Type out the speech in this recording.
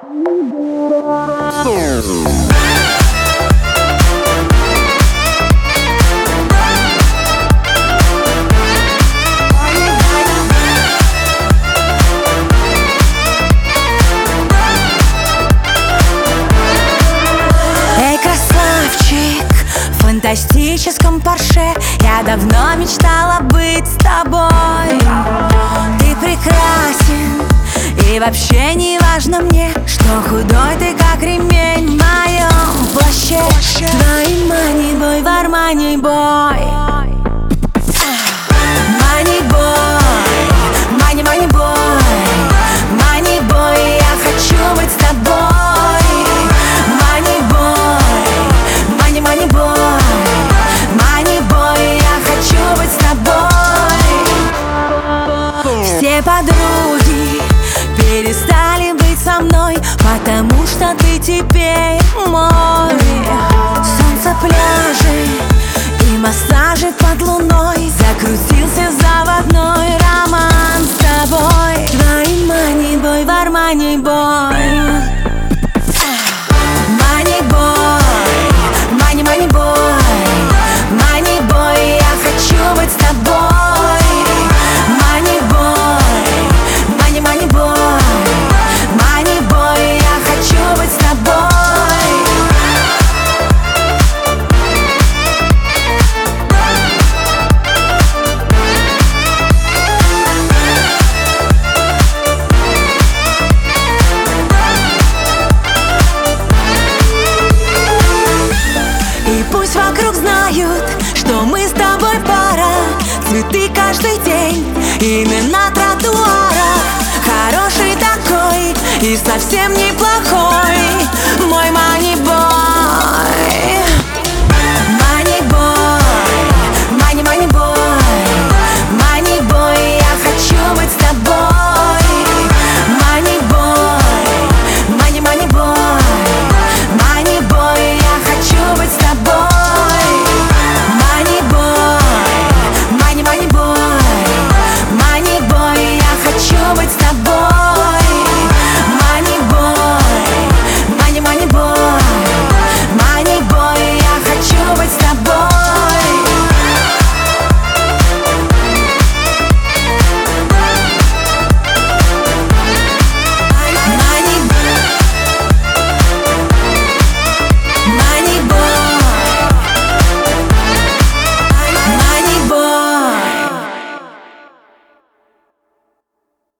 Эй, красавчик, в фантастическом Порше я давно мечтала быть с тобой. Ты прекрасен, и вообще не важно мне, что худой ты, как ремень в моем плаще. Твои манибой в Армани бой. Манибой, мани-мани-бой, мани-бой, я хочу быть с тобой. Манибой, мани-мани-бой, мани-бой, я хочу быть с тобой. Все подруги перестали быть со мной, потому что ты теперь мой. Солнце, пляжи и массажи под луной, закрутился заводной роман с тобой. Твои манибой в Армани бой. Манибой, мани-мани-бой, мани-бой, я хочу быть с тобой. Манибой, мани-мани-бой, мани-бой, я хочу быть с тобой. И пусть вокруг знают, что мы с тобой пара. Цветы каждый день, именно на тротуарах. Хороший такой и совсем не